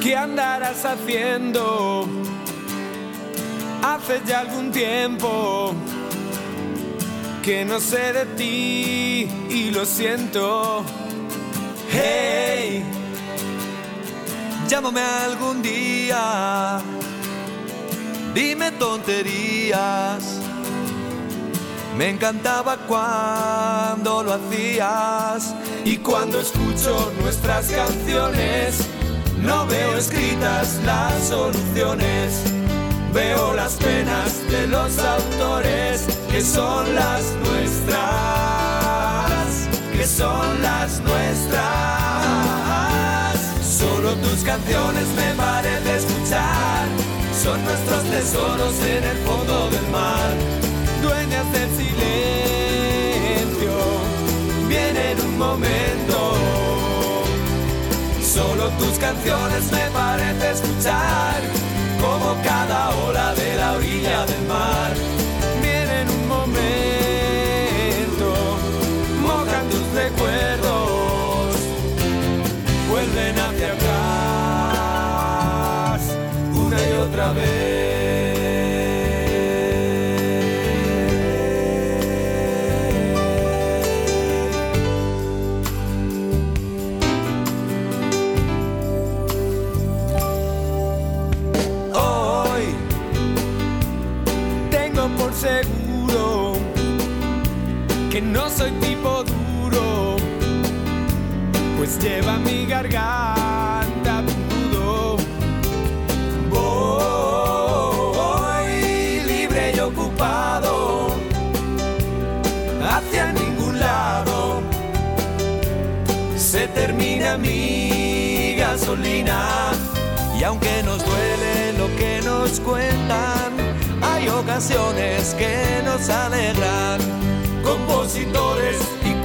¿qué andarás haciendo? Hace ya algún tiempo que no sé de ti y lo siento. Hey, llámame algún día, dime tonterías. Me encantaba cuando lo hacías. Y cuando escucho nuestras canciones, no veo escritas las soluciones. Veo las penas de los autores, que son las nuestras, que son las nuestras. Solo tus canciones me parece escuchar, son nuestros tesoros en el fondo del mar. Dueñas del silencio, viene en un momento. Solo tus canciones me parece escuchar, como cada ola de la orilla del mar. Viene en un momento, mojan tus recuerdos, vuelven hacia atrás una y otra vez. Seguro que no soy tipo duro, pues lleva mi garganta un nudo. Voy libre y ocupado hacia ningún lado. Se termina mi gasolina y aunque nos duele lo que nos cuentan, hay ocasiones que nos alegran. Compositores y